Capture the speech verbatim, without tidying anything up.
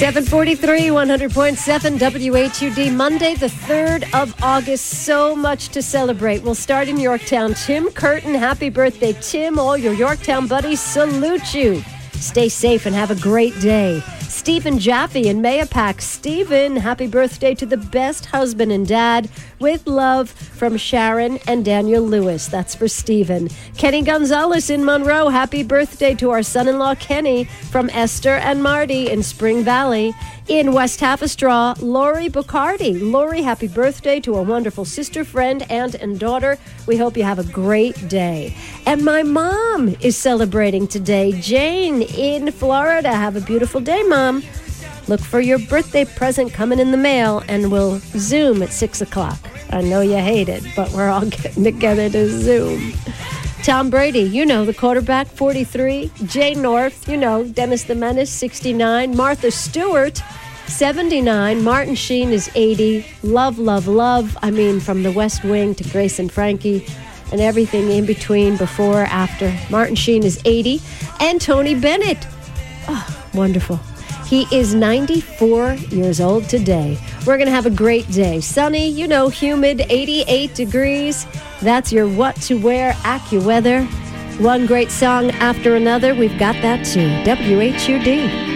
seven forty-three, one hundred point seven W H U D, Monday, the third of August. So much to celebrate. We'll start in Yorktown. Tim Curtin, happy birthday, Tim. All your Yorktown buddies salute you. Stay safe and have a great day. Stephen Jaffe in Mayapack. Stephen, happy birthday to the best husband and dad. With love from Sharon and Daniel Lewis. That's for Stephen. Kenny Gonzalez in Monroe. Happy birthday to our son-in-law Kenny from Esther and Marty in Spring Valley. In West Half a Straw, Lori Bucardi. Lori, happy birthday to a wonderful sister, friend, aunt, and daughter. We hope you have a great day. And my mom is celebrating today. Jane in Florida. Have a beautiful day, Mom. Look for your birthday present coming in the mail, and we'll Zoom at six o'clock. I know you hate it, but we're all getting together to Zoom. Tom Brady, you know, the quarterback, forty-three. Jay North, you know, Dennis the Menace, sixty-nine. Martha Stewart, seventy-nine. Martin Sheen is eighty. Love, love, love. I mean, from the West Wing to Grace and Frankie and everything in between, before, after. Martin Sheen is eighty. And Tony Bennett. Oh, wonderful. He is ninety-four years old today. We're going to have a great day. Sunny, you know, humid, eighty-eight degrees. That's your what to wear AccuWeather. One great song after another. We've got that too. W H U D.